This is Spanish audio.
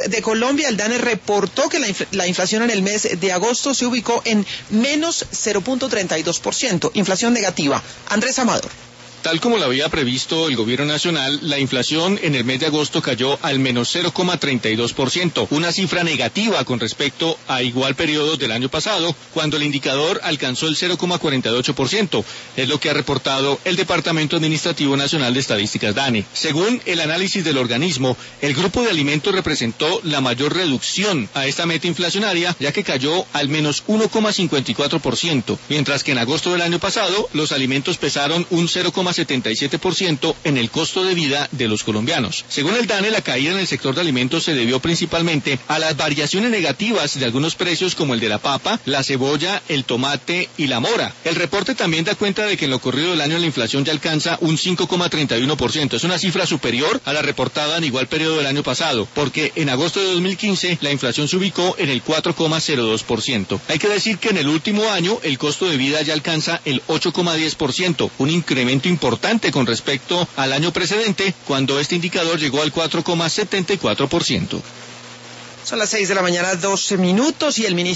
de Colombia, el DANE reportó que la inflación en el mes de agosto se ubicó en menos 0.32%, inflación negativa. Andrés Amador. Tal como lo había previsto el gobierno nacional, la inflación en el mes de agosto cayó al menos 0,32%, una cifra negativa con respecto a igual periodo del año pasado, cuando el indicador alcanzó el 0,48%, es lo que ha reportado el Departamento Administrativo Nacional de Estadísticas DANE. Según el análisis del organismo, el grupo de alimentos representó la mayor reducción a esta meta inflacionaria, ya que cayó al menos 1,54%, mientras que en agosto del año pasado los alimentos pesaron un 0,77% en el costo de vida de los colombianos. Según el DANE, la caída en el sector de alimentos se debió principalmente a las variaciones negativas de algunos precios como el de la papa, la cebolla, el tomate y la mora. El reporte también da cuenta de que en lo corrido del año la inflación ya alcanza un 5,31%. Es una cifra superior a la reportada en igual periodo del año pasado, porque en agosto de 2015 la inflación se ubicó en el 4,02%. Hay que decir que en el último año el costo de vida ya alcanza el 8,10%, un incremento importante con respecto al año precedente, cuando este indicador llegó al 4,74%. Son las 6 de la mañana, 12 minutos, y el ministro